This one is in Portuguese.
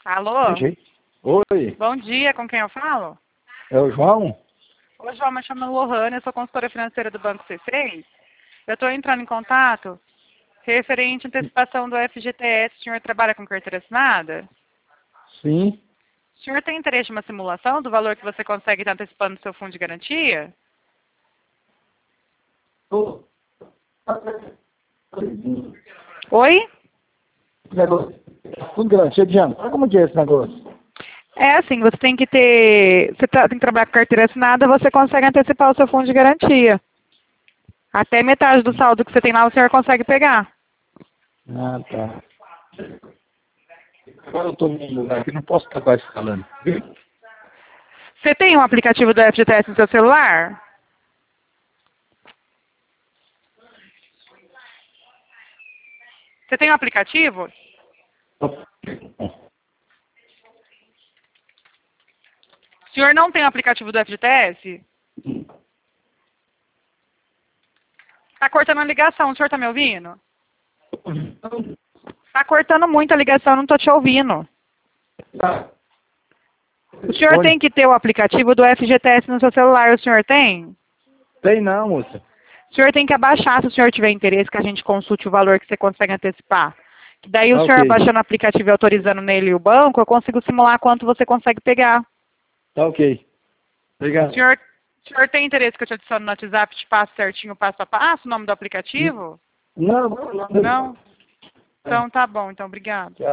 Alô? Oi, Bom dia, com quem eu falo? é o João? Oi, João, me chamo Lohane, eu sou consultora financeira do Banco C6. Eu estou entrando em contato referente à antecipação do FGTS. O senhor trabalha com carteira assinada? Sim. O senhor tem interesse em uma simulação do valor que você consegue estar antecipando do seu fundo de garantia? Oi? Tudo garantia de ano. Como que é esse negócio? É assim, você tem que ter. Tem que trabalhar com carteira assinada, você consegue antecipar o seu fundo de garantia. Até metade do saldo que você tem lá, o senhor consegue pegar. Ah, tá. Agora eu tô num lugar que não posso estar quase falando. Você tem um aplicativo do FGTS no seu celular? Você tem um aplicativo? O senhor não tem o aplicativo do FGTS? Tá cortando a ligação, o senhor tá me ouvindo? Tá cortando muito a ligação, eu não tô te ouvindo. O senhor tem que ter o aplicativo do FGTS no seu celular, o senhor tem? Tem não, moça. O senhor tem que abaixar, se o senhor tiver interesse, que a gente consulte o valor que você consegue antecipar. Que daí o Tá senhor ok. abaixando o aplicativo e autorizando nele o banco, eu consigo simular quanto você consegue pegar. Tá ok. Obrigado. O senhor tem interesse que eu te adicione no WhatsApp, te passo certinho, passo a passo, o nome do aplicativo? Não. Não? Então tá bom, então obrigado.